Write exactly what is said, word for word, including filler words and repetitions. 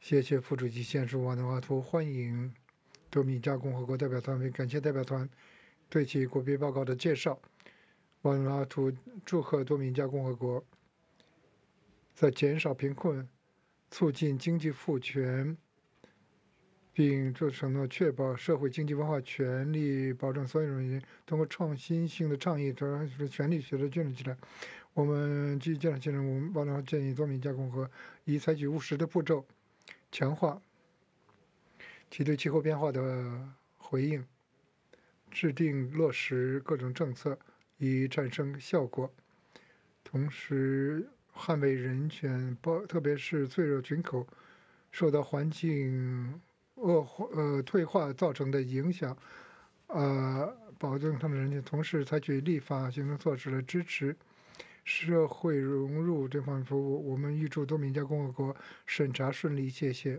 谢谢副主席先生瓦努阿图欢迎多米加共和国代表团，为感谢代表团对其国别报告的介绍。瓦努阿图祝贺多米加共和国在减少贫困、促进经济赋权，并做承诺，确保社会、经济、文化权利，保证所有人通过创新性的倡议，得是权利取得建立起来。我们基于这样先生，我们报道建议多米加共和已采取务实的步骤，强化其对气候变化的回应，制定落实各种政策以产生效果，同时捍卫人权，包特别是脆弱群口受到环境恶化呃退化造成的影响，呃，保证他们人权，同时采取立法行政措施来支持社会融入这方面服务。我们预祝多米加共和国审查顺利，谢谢。